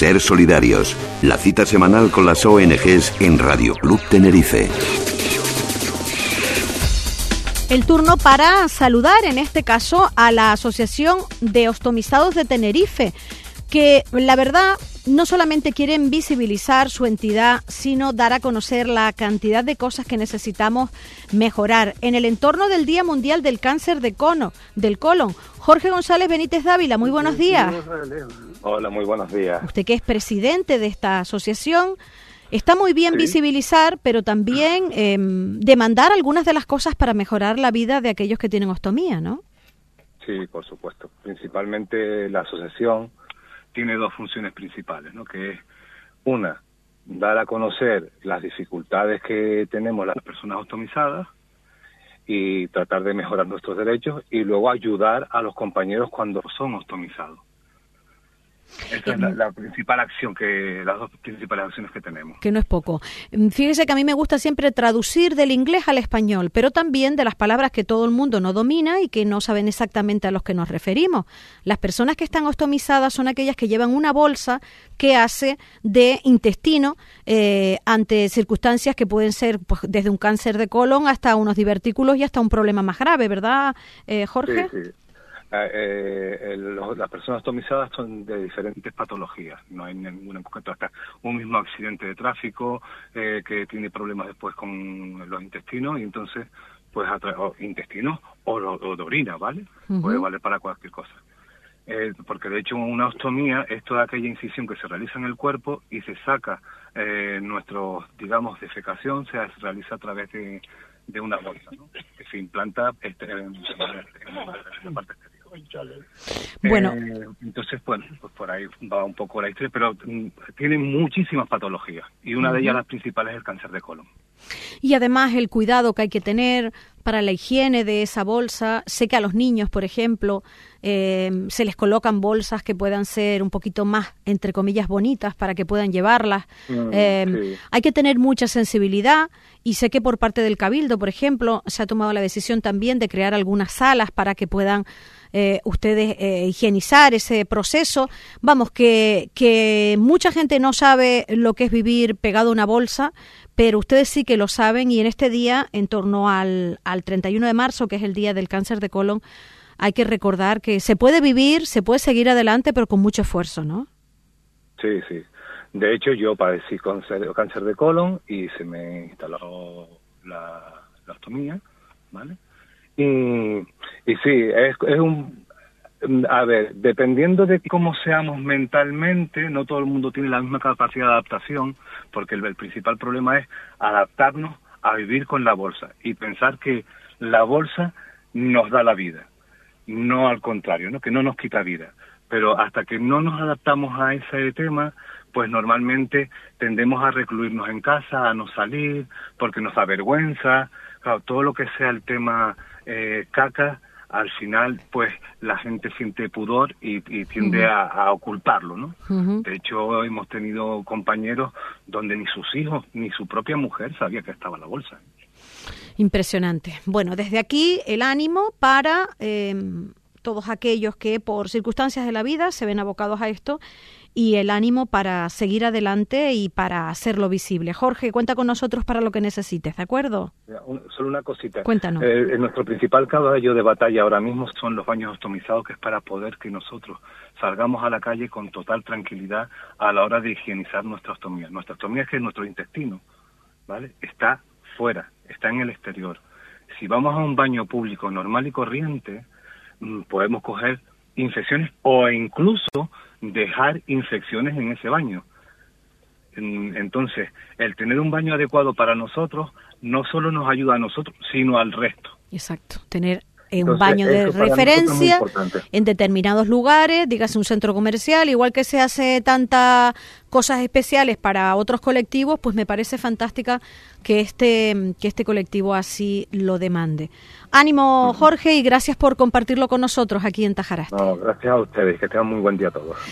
Ser solidarios. La cita semanal con las ONGs en Radio Club Tenerife. El turno para saludar, en este caso, a la Asociación de Ostomizados de Tenerife, que la verdad no solamente quieren visibilizar su entidad, sino dar a conocer la cantidad de cosas que necesitamos mejorar en el entorno del Día Mundial del Cáncer del Colon. Jorge González Benítez Dávila, muy buenos días. Hola, muy buenos días. Usted, que es presidente de esta asociación, está muy bien visibilizar, pero también demandar algunas de las cosas para mejorar la vida de aquellos que tienen ostomía, ¿no? Sí, por supuesto. Principalmente la asociación tiene dos funciones principales, ¿no? Que es, una, dar a conocer las dificultades que tenemos las personas ostomizadas y tratar de mejorar nuestros derechos, y luego ayudar a los compañeros cuando son ostomizados. Esa es la principal acción, las dos principales acciones que tenemos. Que no es poco. Fíjese que a mí me gusta siempre traducir del inglés al español, pero también de las palabras que todo el mundo no domina y que no saben exactamente a los que nos referimos. Las personas que están ostomizadas son aquellas que llevan una bolsa que hace de intestino ante circunstancias que pueden ser, pues, desde un cáncer de colon hasta unos divertículos y hasta un problema más grave, ¿verdad, Jorge? Sí, sí. Las personas ostomizadas son de diferentes patologías, no hay ninguna en concreto, hasta un mismo accidente de tráfico que tiene problemas después con los intestinos, y entonces pues intestinos o de orina, ¿vale? Puede valer para cualquier cosa. Porque de hecho una ostomía es toda aquella incisión que se realiza en el cuerpo y se saca nuestro, digamos, defecación, se realiza a través de una bolsa, ¿no? Que se implanta en la parte exterior. Bueno, entonces, bueno, pues por ahí va un poco la historia, pero tiene muchísimas patologías, y una de ellas, las principales, es el cáncer de colon. Y además el cuidado que hay que tener para la higiene de esa bolsa. Sé que a los niños, por ejemplo, se les colocan bolsas que puedan ser un poquito más, entre comillas, bonitas para que puedan llevarlas. Sí. Hay que tener mucha sensibilidad, y sé que por parte del Cabildo, por ejemplo, se ha tomado la decisión también de crear algunas salas para que puedan ustedes higienizar ese proceso. Vamos, que mucha gente no sabe lo que es vivir pegado a una bolsa, pero ustedes sí que lo saben, y en este día, en torno al 31 de marzo, que es el Día del Cáncer de Colon, hay que recordar que se puede vivir, se puede seguir adelante, pero con mucho esfuerzo, ¿no? Sí, sí. De hecho, yo padecí cáncer de colon y se me instaló la ostomía, ¿vale? Y sí, es un... A ver, dependiendo de cómo seamos mentalmente, no todo el mundo tiene la misma capacidad de adaptación, porque el principal problema es adaptarnos a vivir con la bolsa y pensar que la bolsa nos da la vida, no al contrario, ¿no? Que no nos quita vida. Pero hasta que no nos adaptamos a ese tema, pues normalmente tendemos a recluirnos en casa, a no salir, porque nos da vergüenza. Claro, todo lo que sea el tema caca, al final, pues la gente siente pudor y tiende a ocultarlo, ¿no? De hecho, hemos tenido compañeros donde ni sus hijos ni su propia mujer sabía que estaba en la bolsa. Impresionante. Bueno, desde aquí el ánimo para todos aquellos que por circunstancias de la vida se ven abocados a esto, y el ánimo para seguir adelante y para hacerlo visible. Jorge, cuenta con nosotros para lo que necesites, ¿de acuerdo? Solo una cosita. Cuéntanos. Nuestro principal caballo de batalla ahora mismo son los baños ostomizados, que es para poder que nosotros salgamos a la calle con total tranquilidad a la hora de higienizar nuestra ostomía. Nuestra ostomía es que nuestro intestino, ¿vale?, está fuera, está en el exterior. Si vamos a un baño público normal y corriente, podemos coger infecciones o incluso dejar infecciones en ese baño. Entonces, el tener un baño adecuado para nosotros no solo nos ayuda a nosotros, sino al resto. Exacto, tener un baño de referencia en determinados lugares, dígase un centro comercial, igual que se hace tantas cosas especiales para otros colectivos, pues me parece fantástica que este colectivo así lo demande. Ánimo, Jorge, y gracias por compartirlo con nosotros aquí en Tajarasta. No, gracias a ustedes, que tengan muy buen día a todos.